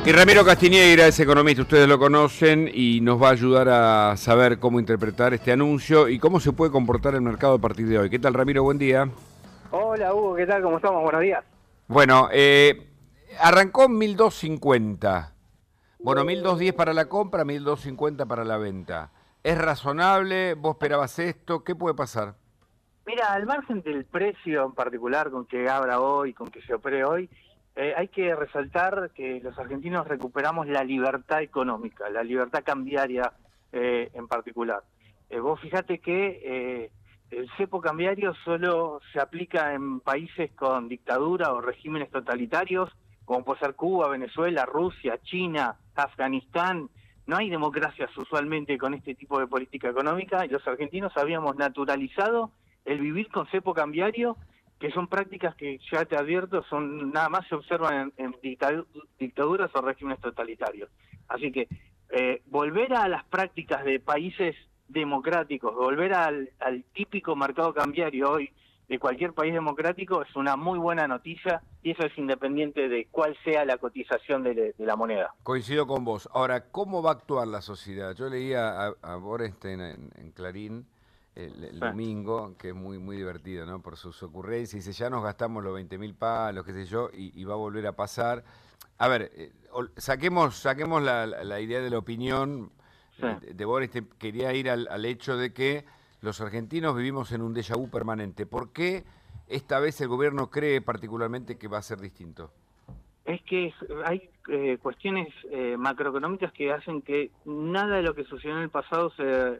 Y Ramiro Castiñeira es economista, ustedes lo conocen y nos va a ayudar a saber cómo interpretar este anuncio y cómo se puede comportar el mercado a partir de hoy. ¿Qué tal, Ramiro? Buen día. Hola Hugo, ¿qué tal? ¿Cómo estamos? Buenos días. Bueno, arrancó en 1250. Bueno, 1210 para la compra, 1250 para la venta. ¿Es razonable? ¿Vos esperabas esto? ¿Qué puede pasar? Mira, al margen del precio en particular con que abra hoy, con que se opere hoy, hay que resaltar que los argentinos recuperamos la libertad económica, la libertad cambiaria en particular. Vos fijate que el cepo cambiario solo se aplica en países con dictadura o regímenes totalitarios, como puede ser Cuba, Venezuela, Rusia, China, Afganistán. No hay democracias usualmente con este tipo de política económica y los argentinos habíamos naturalizado el vivir con cepo cambiario, que son prácticas que ya te advierto, son nada más se observan en dictaduras o regímenes totalitarios. Así que volver a las prácticas de países democráticos, volver al típico mercado cambiario hoy de cualquier país democrático es una muy buena noticia y eso es independiente de cuál sea la cotización de la moneda. Coincido con vos. Ahora, ¿cómo va a actuar la sociedad? Yo leía a Borenstein en Clarín el domingo, que es muy divertido, ¿no? Por sus ocurrencias, dice, ya nos gastamos los 20.000 palos, qué sé yo, y va a volver a pasar. A ver, saquemos la idea de la opinión de Borenstein. Quería ir al hecho de que los argentinos vivimos en un déjà vu permanente. ¿Por qué esta vez el gobierno cree particularmente que va a ser distinto? Es que hay cuestiones macroeconómicas que hacen que nada de lo que sucedió en el pasado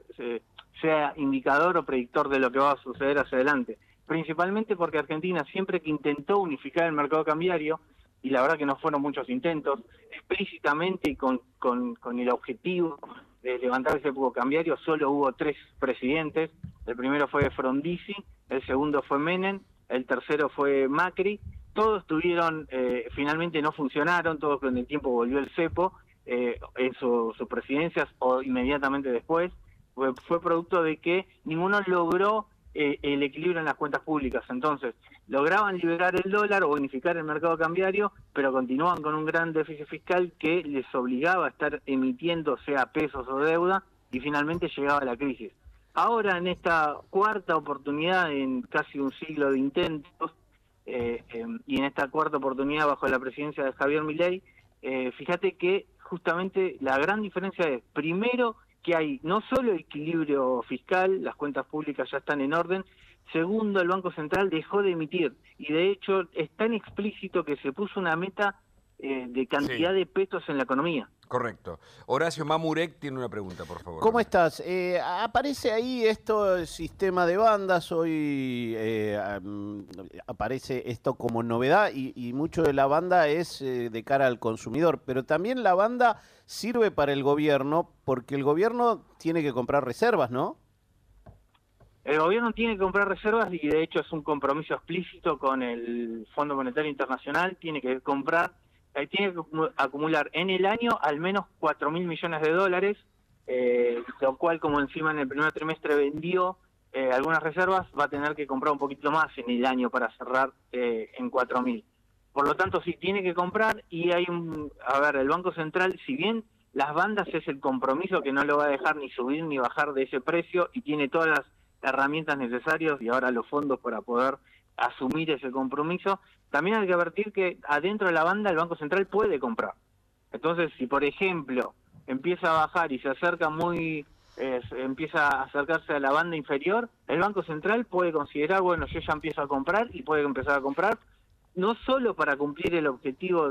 sea indicador o predictor de lo que va a suceder hacia adelante. Principalmente porque Argentina siempre que intentó unificar el mercado cambiario, y la verdad que no fueron muchos intentos, explícitamente y con el objetivo de levantar ese cepo cambiario, solo hubo 3 presidentes. El primero fue Frondizi, el segundo fue Menem, el tercero fue Macri. Todos finalmente no funcionaron, todos con el tiempo volvió el cepo en sus presidencias o inmediatamente después. Fue producto de que ninguno logró el equilibrio en las cuentas públicas. Entonces, lograban liberar el dólar o unificar el mercado cambiario, pero continuaban con un gran déficit fiscal que les obligaba a estar emitiendo, sea pesos o deuda, y finalmente llegaba la crisis. Ahora, en esta cuarta oportunidad en casi un siglo de intentos, y en esta cuarta oportunidad bajo la presidencia de Javier Milei, fíjate que justamente la gran diferencia es, primero, que hay no solo equilibrio fiscal, las cuentas públicas ya están en orden. Segundo, el Banco Central dejó de emitir y de hecho es tan explícito que se puso una meta de cantidad de pesos en la economía. Correcto. Horacio Mamurek tiene una pregunta, por favor. ¿Cómo estás? Aparece ahí esto, el sistema de bandas, hoy aparece esto como novedad y mucho de la banda es de cara al consumidor, pero también la banda sirve para el gobierno porque el gobierno tiene que comprar reservas, ¿no? El gobierno tiene que comprar reservas y de hecho es un compromiso explícito con el Fondo Monetario Internacional, tiene que acumular en el año al menos 4.000 millones de dólares, lo cual como encima en el primer trimestre vendió algunas reservas, va a tener que comprar un poquito más en el año para cerrar en 4.000. Por lo tanto, sí tiene que comprar y el Banco Central, si bien las bandas es el compromiso que no lo va a dejar ni subir ni bajar de ese precio y tiene todas las herramientas necesarias y ahora los fondos para poder asumir ese compromiso, también hay que advertir que adentro de la banda el Banco Central puede comprar. Entonces, si por ejemplo empieza a bajar y se acerca empieza a acercarse a la banda inferior, el Banco Central puede considerar, bueno, yo ya empiezo a comprar y puede empezar a comprar, no solo para cumplir el objetivo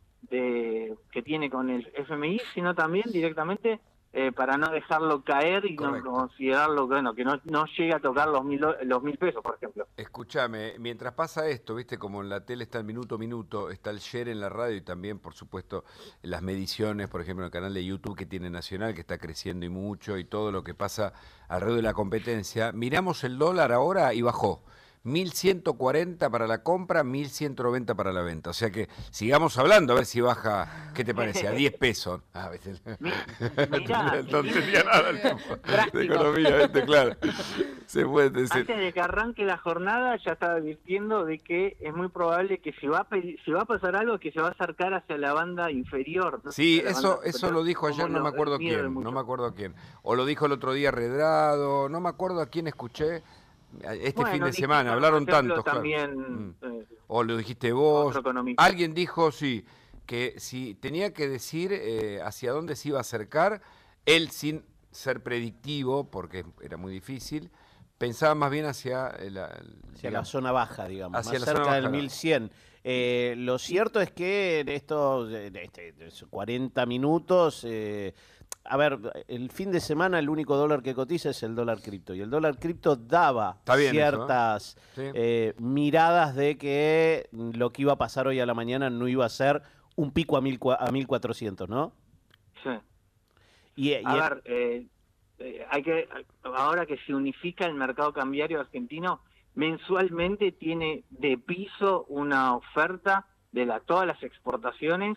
que tiene con el FMI, sino también directamente para no dejarlo caer y Correcto. no considerarlo que no llegue a tocar los mil pesos, por ejemplo. Escúchame, mientras pasa esto, viste, como en la tele está el minuto a minuto, está el share en la radio y también, por supuesto, las mediciones, por ejemplo, en el canal de YouTube que tiene Nacional, que está creciendo y mucho, y todo lo que pasa alrededor de la competencia. Miramos el dólar ahora y bajó. 1.140 para la compra, 1.190 para la venta. O sea que sigamos hablando, a ver si baja, ¿qué te parece? A 10 pesos. A veces. Mirá, No entendía nada el tipo de economía, ¿viste? Claro. Se puede decir. Antes de que arranque la jornada ya estaba advirtiendo de que es muy probable que si va a pasar algo, que se va a acercar hacia la banda inferior. ¿No? Sí, eso lo dijo ayer, no me acuerdo quién. O lo dijo el otro día Redrado, no me acuerdo a quién escuché. Fin de semana, hablaron tantos. También, o lo dijiste vos. Alguien dijo, sí, que si tenía que decir hacia dónde se iba a acercar, él sin ser predictivo, porque era muy difícil, pensaba más bien hacia la zona baja, digamos, hacia más la cerca zona del baja. 1100. Lo cierto es que en estos 40 minutos... a ver, el fin de semana el único dólar que cotiza es el dólar cripto. Y el dólar cripto daba ciertas miradas de que lo que iba a pasar hoy a la mañana no iba a ser un pico a 1.400, ¿no? Sí. Ahora que se unifica el mercado cambiario argentino, mensualmente tiene de piso una oferta de todas las exportaciones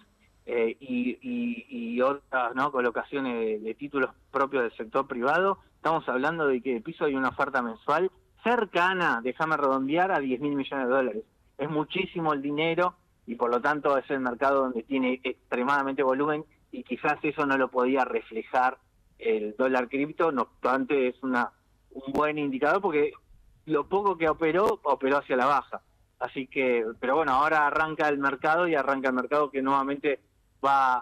y otras, ¿no?, colocaciones de títulos propios del sector privado. Estamos hablando de que de piso hay una oferta mensual cercana, déjame redondear, a 10.000 millones de dólares. Es muchísimo el dinero y por lo tanto es el mercado donde tiene extremadamente volumen y quizás eso no lo podía reflejar el dólar cripto. No obstante, es un buen indicador porque lo poco que operó hacia la baja. Así que, pero bueno, ahora arranca el mercado que nuevamente va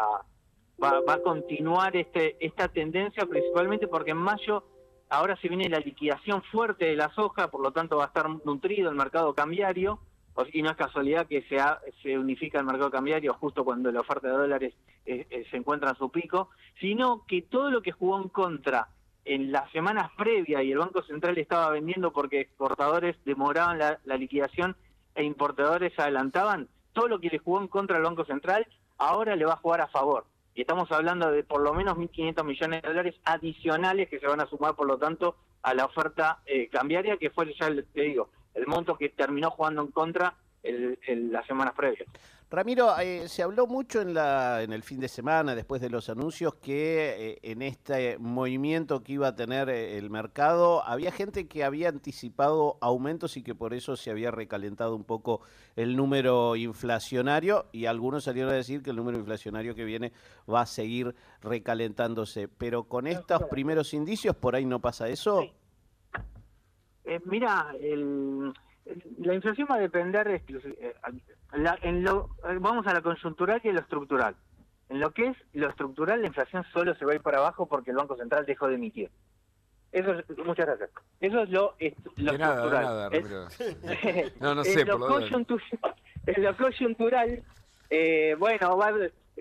a continuar esta tendencia, principalmente porque en mayo ahora se viene la liquidación fuerte de la soja, por lo tanto va a estar nutrido el mercado cambiario, y no es casualidad que se unifica el mercado cambiario justo cuando la oferta de dólares se encuentra en su pico, sino que todo lo que jugó en contra en las semanas previas y el Banco Central estaba vendiendo porque exportadores demoraban la liquidación e importadores adelantaban, todo lo que le jugó en contra al Banco Central ahora le va a jugar a favor. Y estamos hablando de por lo menos 1.500 millones de dólares adicionales que se van a sumar, por lo tanto, a la oferta cambiaria, que fue, ya te digo, el monto que terminó jugando en contra en las semanas previas. Ramiro, se habló mucho en el fin de semana, después de los anuncios, que en este movimiento que iba a tener el mercado, había gente que había anticipado aumentos y que por eso se había recalentado un poco el número inflacionario, y algunos salieron a decir que el número inflacionario que viene va a seguir recalentándose. Pero con estos primeros indicios, ¿por ahí no pasa eso? Sí. Mira, la inflación va a depender vamos a la conjuntural y a lo estructural. En lo que es lo estructural, la inflación solo se va a ir para abajo porque el Banco Central dejó de emitir. Muchas gracias. Eso es lo estructural. Nada, no sé, por lo menos. En lo coyuntural, bueno, va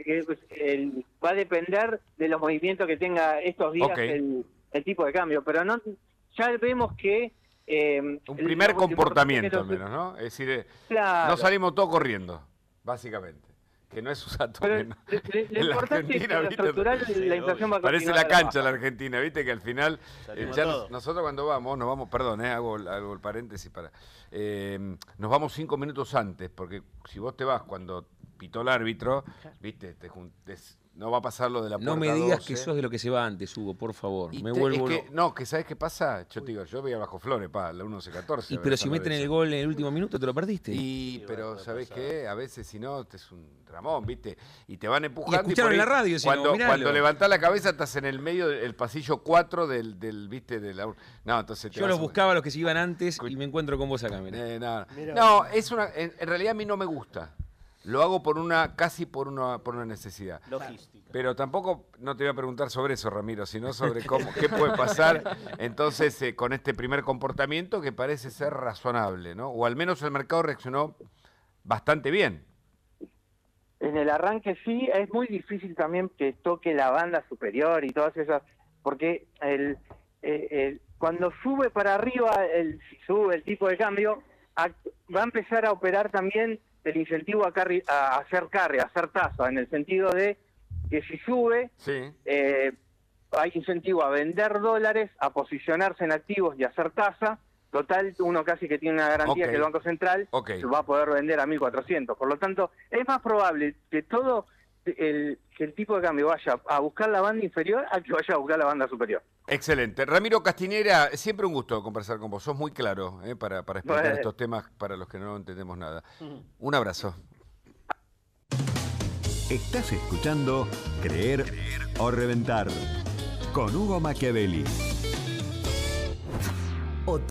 a depender de los movimientos que tenga estos días el tipo de cambio, pero no, ya vemos que un primer comportamiento al menos, ¿no? Es decir, claro, no salimos todos corriendo, básicamente. Que no es usato. Lo importante es que lo estructural, la inflación va a continuar. Parece la cancha la Argentina, ¿viste? Que al final, nosotros cuando nos vamos, perdón, hago el paréntesis para... nos vamos 5 minutos antes, porque si vos te vas cuando pitó el árbitro, ¿viste? No va a pasar lo de la puerta 12. No me digas que sos de lo que se va antes, Hugo, por favor. Que ¿sabes qué pasa? Yo te digo, yo veía Bajo Flores, la 11-14. Pero si meten el gol en el último minuto, ¿te lo perdiste? Pero ¿sabés qué? A veces, si no, es un dramón, ¿viste? Y te van empujando. Y escucharon en la radio, cuando levantás la cabeza, estás en el medio del pasillo 4 ¿viste? No, entonces yo los buscaba a los que se iban antes y me encuentro con vos acá, mirá. No, en realidad a mí no me gusta. Lo hago casi por una necesidad. Logística. Pero tampoco no te voy a preguntar sobre eso, Ramiro, sino sobre qué puede pasar entonces con este primer comportamiento que parece ser razonable, ¿no? O al menos el mercado reaccionó bastante bien. En el arranque sí, es muy difícil también que toque la banda superior y todas esas, porque cuando sube para arriba, si sube el tipo de cambio, va a empezar a operar también el incentivo a hacer carry, a hacer tasa, en el sentido de que si sube, sí, hay incentivo a vender dólares, a posicionarse en activos y a hacer tasa, Total, uno casi que tiene una garantía que el Banco Central va a poder vender a 1.400. Por lo tanto, es más probable que que el tipo de cambio vaya a buscar la banda inferior a que vaya a buscar la banda superior. Excelente. Ramiro Castiñeira, siempre un gusto conversar con vos. Sos muy claro para explicar estos temas para los que no entendemos nada. Un abrazo. Estás escuchando Creer o Reventar con Hugo Machiavelli.